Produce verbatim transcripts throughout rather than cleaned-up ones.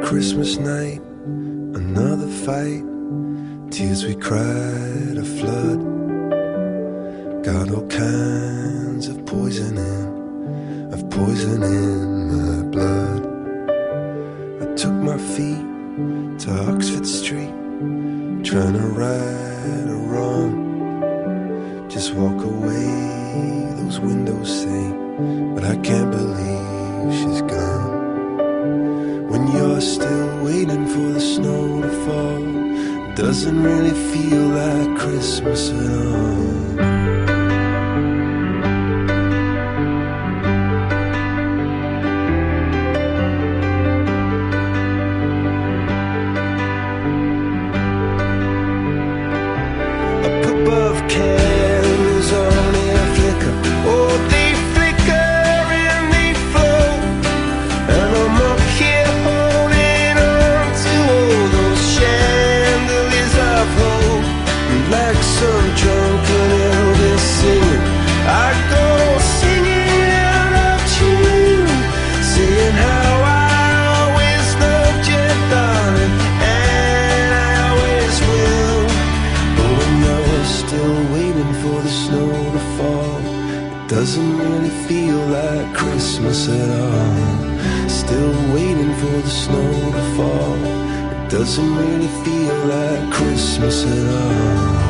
Christmas night, another fight, tears we cried a flood. Got all kinds of poison in, of poison in my blood. I took my feet to Oxford Street, trying to right a wrong. Just walk away, those windows say, but I can't believe she's gone. When you're still waiting for the snow to fall, it doesn't really feel like Christmas at all. Candles on a flicker, oh they flicker and they float, and I'm up here holding on to all those chandeliers of hope. And like some drunken Elvis singing, I go singing out of tune, saying how I always loved you, darling, and I always will. But when you're still waiting for the snow to fall, it doesn't really feel like Christmas at all. Still waiting for the snow to fall, it doesn't really feel like Christmas at all.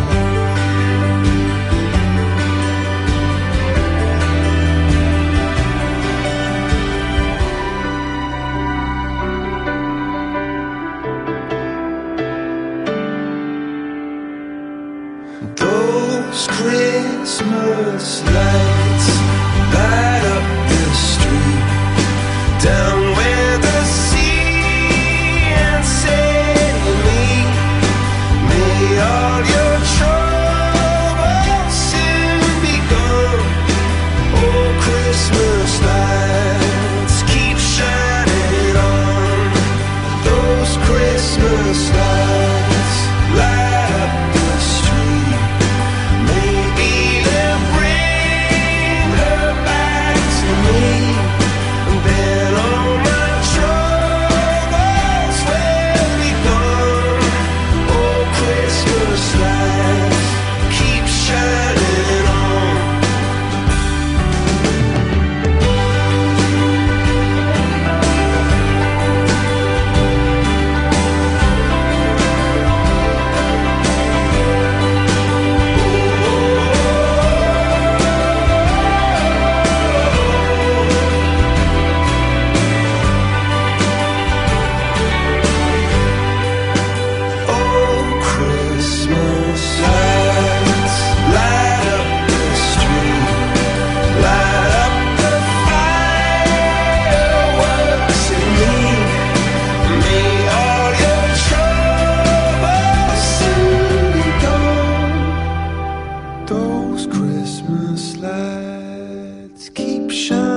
Those Christmas lights light up the street, down where the sea and say to me, may all your troubles soon be gone. Oh, Christmas lights keep shining on. Those Christmas lights light up the street. Maybe they'll bring her back to me, and then all my troubles will be gone. Oh, Christmas lights keep shining on. Those Christmas lights keep shining.